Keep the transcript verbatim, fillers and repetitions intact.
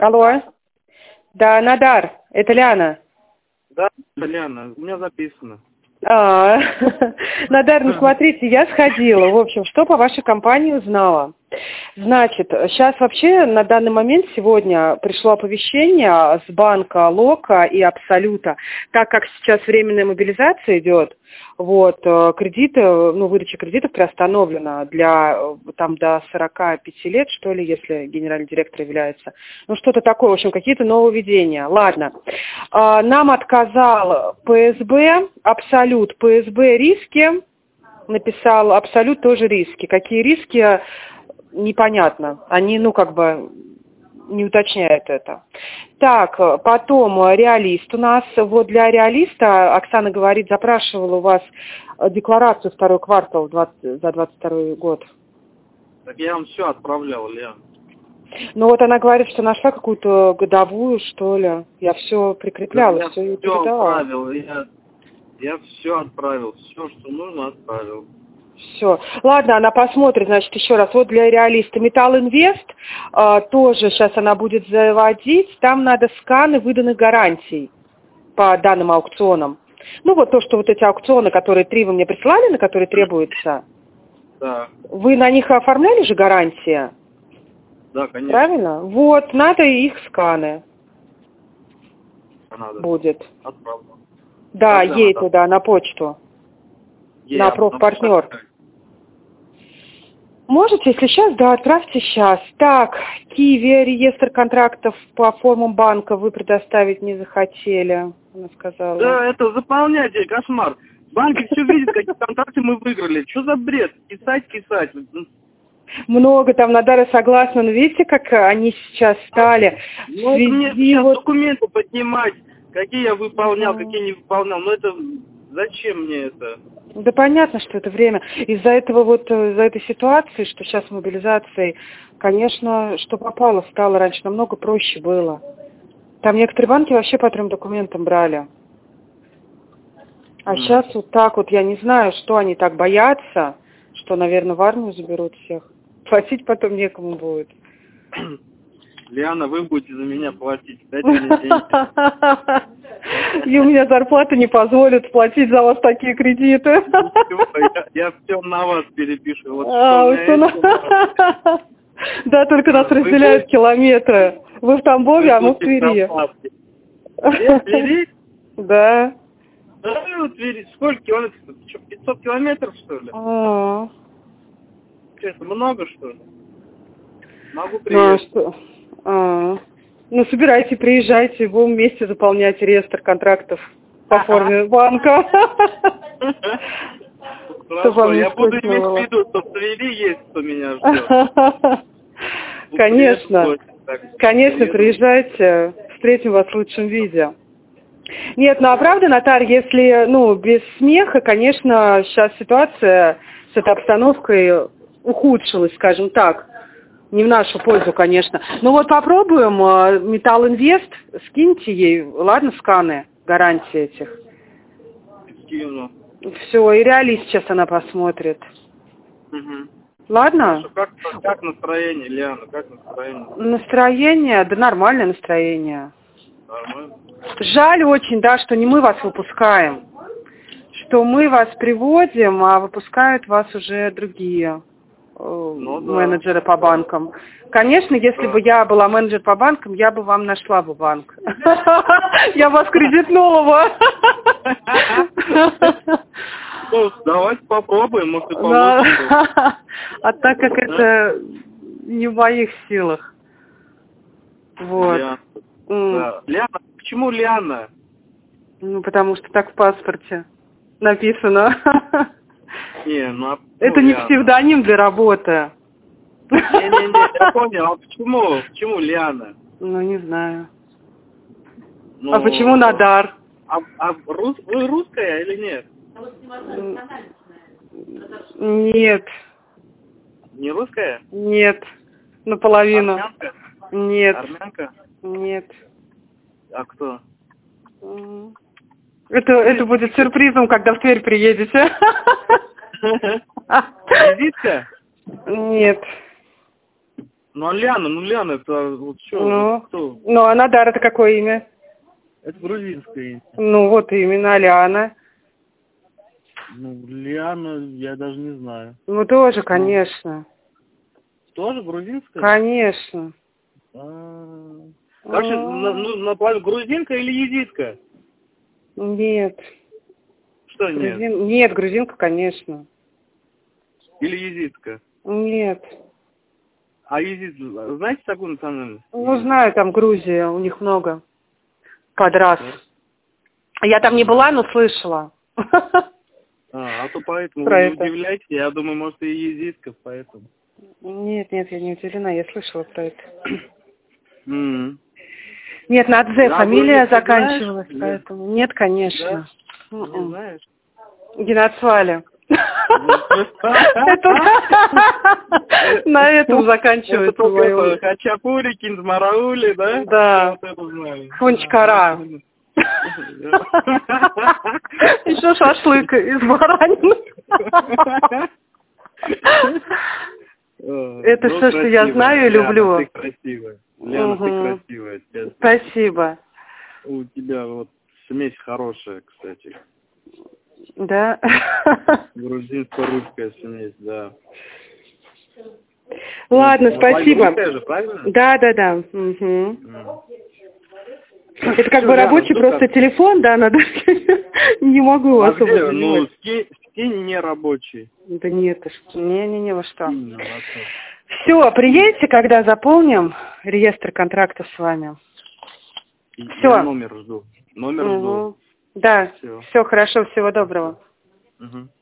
Алло. Да, Надар, это Ляна. Да, Ляна, у меня записано. А, Надар, ну смотрите, я сходила. В общем, что по вашей компании узнала? Значит, сейчас вообще на данный момент сегодня пришло оповещение с банка Лока и Абсолюта. Так как сейчас временная мобилизация идет, вот, кредиты, ну, выдача кредитов приостановлена для, там, до сорока пяти лет, что ли, если генеральный директор является. Ну, что-то такое, в общем, какие-то нововведения. Ладно. Нам отказал ПСБ, Абсолют, ПСБ риски, написал Абсолют тоже риски. Какие риски, непонятно. Они, ну, как бы не уточняют это. Так, потом реалист у нас. Вот для реалиста, Оксана говорит, запрашивала у вас декларацию второй квартал двадцать, за двадцать второй год. Так я вам все отправлял, Лен. Ну вот она говорит, что нашла какую-то годовую, что ли. Я все прикрепляла, я все ей все передала. отправил, я, я все отправил, все, что нужно, отправил. Все. Ладно, она посмотрит, значит, еще раз. Вот для реалиста Металл Инвест э, тоже сейчас она будет заводить. Там надо сканы выданных гарантий по данным аукционам. Ну вот то, что вот эти аукционы, которые три вы мне прислали, на которые требуется. Да. Вы на них оформляли же гарантии? Да, конечно. Правильно? Вот, надо их сканы. Надо. Будет. Отправлю. Да, Когда ей надо? туда, на почту. Ей на от- профпартнер. отправить. Можете, если сейчас, да, отправьте сейчас. Так, Киви, реестр контрактов по формам банка вы предоставить не захотели, она сказала. Да, это заполняйте, кошмар. Банки все видят, какие контракты мы выиграли. Что за бред? Кисать, кисать. Много там, Надара согласна, но видите, как они сейчас стали. Ну, это мне сейчас вот... документы поднимать, какие я выполнял, mm. какие не выполнял. Но это зачем мне это? Да понятно, что это время. Из-за этого вот, из-за этой ситуации, что сейчас с мобилизацией, конечно, что попало, стало раньше намного проще было. Там некоторые банки вообще по трем документам брали. А mm. сейчас вот так вот, я не знаю, что они так боятся, что, наверное, в армию заберут всех. Платить потом некому будет. Лиана, вы будете за меня платить. Дайте мне деньги. И у меня зарплата не позволит платить за вас такие кредиты. Я, я все на вас перепишу. Вот а, что на... Да, только нас вы разделяют будете... километры. Вы в Тамбове, вы а мы в Твери. В Твери? Да. Да, в Твери. Сколько километров? Что, пятьсот километров, что ли? А. Это много, что ли? Могу приехать. Ну, что? А. Ну, собирайте, приезжайте, будем вместе заполнять реестр контрактов по форме банка. Хорошо, я буду иметь в виду, что в Твери есть, кто меня ждет. Конечно, конечно, приезжайте, встретим вас в лучшем виде. Нет, ну а правда, Наталья, если, ну, без смеха, конечно, сейчас ситуация с этой обстановкой ухудшилась, скажем так. Не в нашу пользу, конечно. Но вот попробуем, Металл Инвест, скиньте ей, ладно, сканы, гарантии этих. Скину. Все, и реалист сейчас она посмотрит. Угу. Ладно? Как, как настроение, Лиана, как настроение? Настроение, да нормальное настроение. Нормально. Жаль очень, да, что не мы вас выпускаем. Что мы вас приводим, а выпускают вас уже другие. Ну, менеджеры да. по банкам. Конечно, если да. бы я была менеджер по банкам, я бы вам нашла бы банк. Я вас кредитнула бы. Ну, давайте попробуем, может, и получится. А так как это не в моих силах. Вот. Лиана, почему Лиана? Ну, потому что так в паспорте написано. Не, ну, это ну, не Лиана. Псевдоним для работы. Не-не-не, я понял. А почему? Почему Лиана? Ну, не знаю. Ну, а почему Надар? А, а рус, вы русская или нет? Нет. Не русская? Нет. Наполовину. Армянка? Нет. Армянка? Нет. А кто? Это, это будет сюрпризом, когда в Тверь приедете. Визитка? Нет. Ну, а Ляна, ну, Ляна, это вот что? Ну, Кто? ну, а Надар это какое имя? Это грузинское имя. Ну, вот именно, Ляна. Ну, Ляна, я даже не знаю. Ну, тоже, конечно. Тоже грузинская? Конечно. А. Короче, на, ну, на плаве грузинка или езидка? Нет. Что нет? Грузин... Нет, грузинка, конечно. Или езидка? Нет. А езид, знаете такую национальность? Ну, знаю, там Грузия, у них много подрас. Я там не была, но слышала. А, а то поэтому Про вы не это. удивляйтесь, я думаю, может, и езидка, поэтому. Нет, нет, я не удивлена, я слышала про это. Mm. Нет, на «дзе» А фамилия грузинский заканчивалась, знаешь? поэтому... Нет, конечно. Да? Не знаешь? Геноцвали. На этом заканчивается мое... Хачапури, кинзмараули, да? Да. Хунчкара. Еще шашлык из баранины. Это все, что я знаю и люблю. Ты красивая. Лена, ты красивая. Спасибо. У тебя вот смесь хорошая, кстати. Да? Грузинско-русская смесь, да. Ладно, ну, спасибо. Же, правильно? Да, да, да. Угу. Mm. Это как бы рабочий просто телефон, да, надо. Не могу а особо где? занимать. Ну, скинь, скинь не рабочий. Да нет, не-не-не, во что. Скинь, все, приедете, когда заполним реестр контракта с вами. Все. Я номер жду. Номер угу. жду. Да, все хорошо, всего доброго. Угу.